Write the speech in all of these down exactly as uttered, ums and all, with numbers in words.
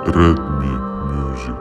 Redmi Music.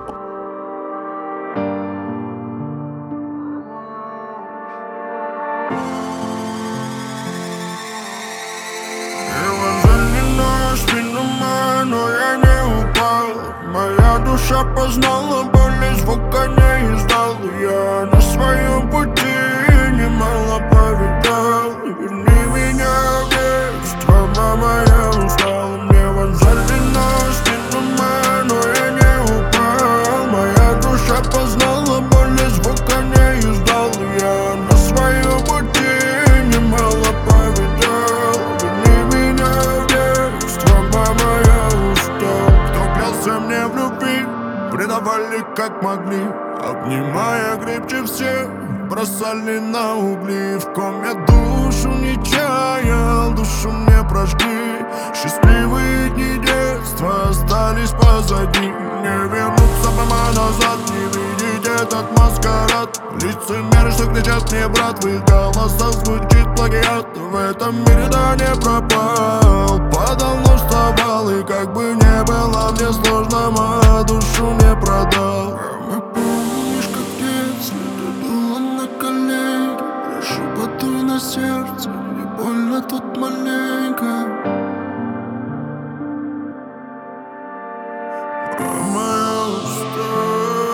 Эванжелина, спину мою, но я не упал. Моя душа познала боль и звука не издал. Я на своем пути немало повидал. Верни меня в детство, мама, я устал. Мне Эванжелина, спину мою, но я не упал. Моя душа познала боль и звука не издал. Я на своем пути немало повидал. Верни меня в детство, мама, я устал. Кто клялся мне в любви, предавали как могли. Обнимая крепче всех, бросали на угли. В ком я душу не чаял, душу мне прожгли. Счастливые дни детства остались позади. Не вернуться прямо назад, не видеть этот маскарад. Лицемеры, что кричат мне, брат, в их голосах звучит плагиат. В этом мире да не пропал, подавно вставал. И как бы не было мне сложно, мою душу не продал. Помнишь, как в детстве ты была на коленке? Прошу, подуй на сердце, мне больно тут маленько. Мама, я устал.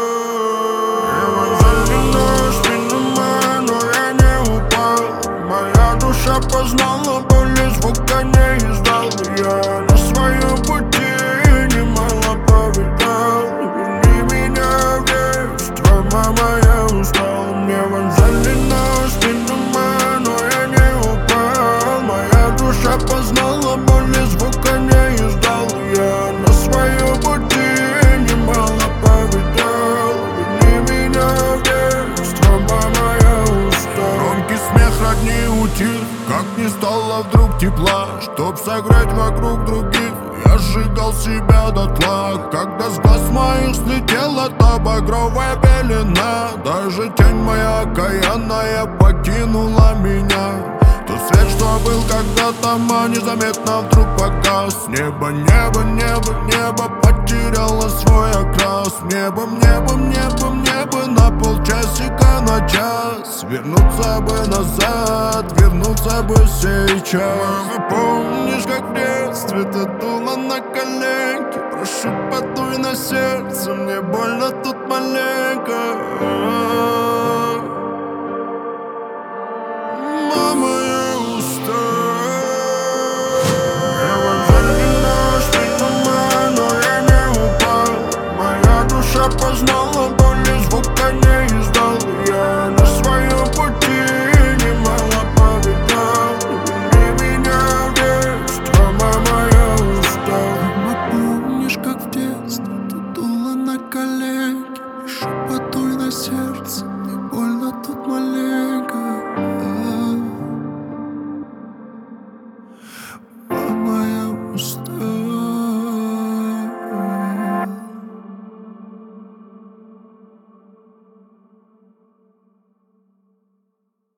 Эванжелина, спину мою, но я не упал. Моя душа познала боль и звука не издал. Я на своем пути немало повидал. Верни меня в детство, мама, я устал. Мне Эванжелина, спину мою, но я не упал. Моя душа познала боль и звука не издал. Я на своем пути немало повидал. Верни меня в детство, мама, я устал. Громкий смех родни утих, как не стало вдруг тепла. Чтоб согреть вокруг других, я сжигал себя дотла. Когда с глаз моих слетела та багровая пелена, даже тень моя окаянная покинула меня. Тот свет, что был когда-то, а незаметно вдруг погас. Небо, небо, небо, небо потеряло свой окрас. Небом, небом, небом, небо на полчасика на час. Вернуться бы назад, вернуться бы сейчас. Мама, помнишь, как в детстве ты дула на коленке? Прошу, подуй на сердце, мне больно тут маленько.